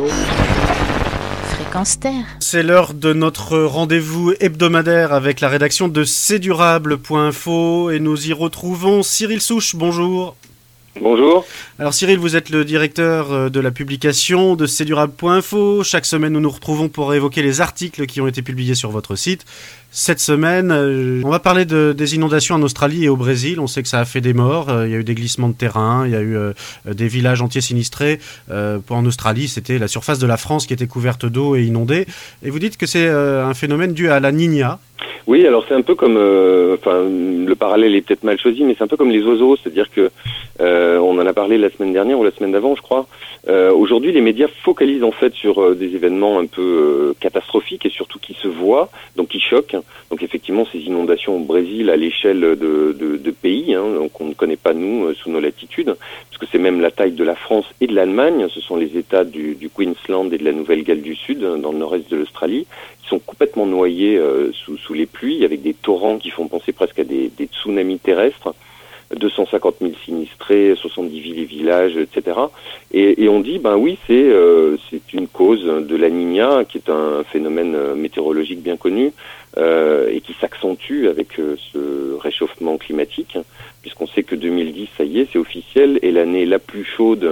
info. Fréquence Terre. C'est l'heure de notre rendez-vous hebdomadaire avec la rédaction de cdurable.info et nous y retrouvons Cyril Souche. Bonjour. Bonjour. Alors Cyril, vous êtes le directeur de la publication de cdurable.info. Chaque semaine, nous nous retrouvons pour évoquer les articles qui ont été publiés sur votre site. Cette semaine, on va parler des inondations en Australie et au Brésil. On sait que ça a fait des morts, il y a eu des glissements de terrain, il y a eu des villages entiers sinistrés. En Australie, c'était la surface de la France qui était couverte d'eau et inondée. Et vous dites que c'est un phénomène dû à la Niña. Oui, alors c'est un peu comme, le parallèle est peut-être mal choisi, mais c'est un peu comme les oiseaux, c'est-à-dire que on en a parlé la semaine dernière ou la semaine d'avant, je crois. Aujourd'hui, les médias focalisent en fait sur des événements un peu catastrophiques et surtout qui se voient, donc qui choquent. Donc effectivement, ces inondations au Brésil à l'échelle de pays, donc on ne connaît pas nous sous nos latitudes, parce que c'est même la taille de la France et de l'Allemagne. Ce sont les États du Queensland et de la Nouvelle-Galles du Sud, dans le nord-est de l'Australie, qui sont complètement noyés sous les pluies, avec des torrents qui font penser presque à des tsunamis terrestres. 250 000 sinistrés, 70 villes et villages, etc. Et on dit, ben oui, c'est une cause de la Niña, qui est un phénomène météorologique bien connu, et qui s'accentue avec ce réchauffement climatique, puisqu'on sait que 2010, ça y est, c'est officiel, est l'année la plus chaude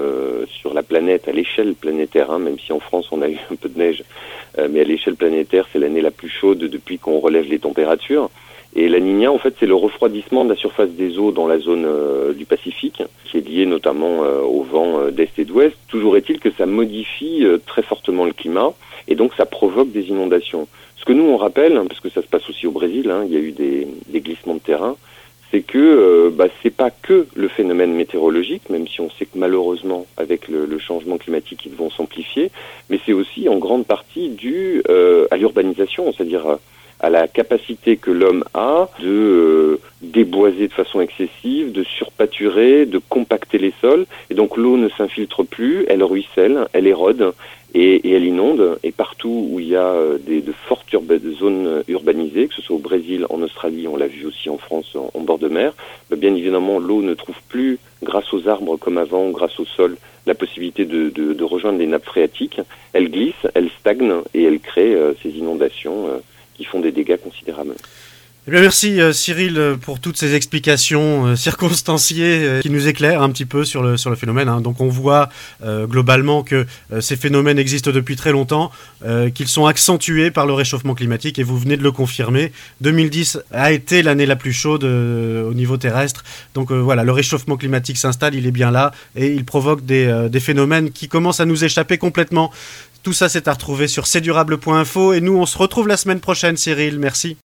sur la planète, à l'échelle planétaire, même si en France on a eu un peu de neige, mais à l'échelle planétaire, c'est l'année la plus chaude depuis qu'on relève les températures. Et la Niña, en fait, c'est le refroidissement de la surface des eaux dans la zone du Pacifique, qui est lié notamment au vent d'est et d'ouest. Toujours est-il que ça modifie très fortement le climat, et donc ça provoque des inondations. Ce que nous, on rappelle, parce que ça se passe aussi au Brésil, il y a eu des glissements de terrain, c'est que c'est pas que le phénomène météorologique, même si on sait que malheureusement, avec le changement climatique, ils vont s'amplifier, mais c'est aussi en grande partie dû à l'urbanisation, c'est-à-dire à la capacité que l'homme a de déboiser de façon excessive, de surpâturer, de compacter les sols. Et donc l'eau ne s'infiltre plus, elle ruisselle, elle érode et elle inonde. Et partout où il y a de fortes zones urbanisées, que ce soit au Brésil, en Australie, on l'a vu aussi en France, en bord de mer, bien évidemment l'eau ne trouve plus, grâce aux arbres comme avant, grâce au sol, la possibilité de rejoindre les nappes phréatiques. Elle glisse, elle stagne et elle crée ces inondations qui font des dégâts considérables. Eh bien, merci Cyril pour toutes ces explications circonstanciées qui nous éclairent un petit peu sur le phénomène. Donc on voit globalement que ces phénomènes existent depuis très longtemps, qu'ils sont accentués par le réchauffement climatique et vous venez de le confirmer. 2010 a été l'année la plus chaude au niveau terrestre. Donc voilà, le réchauffement climatique s'installe, il est bien là et il provoque des phénomènes qui commencent à nous échapper complètement. Tout ça, c'est à retrouver sur cdurable.info et nous, on se retrouve la semaine prochaine, Cyril. Merci.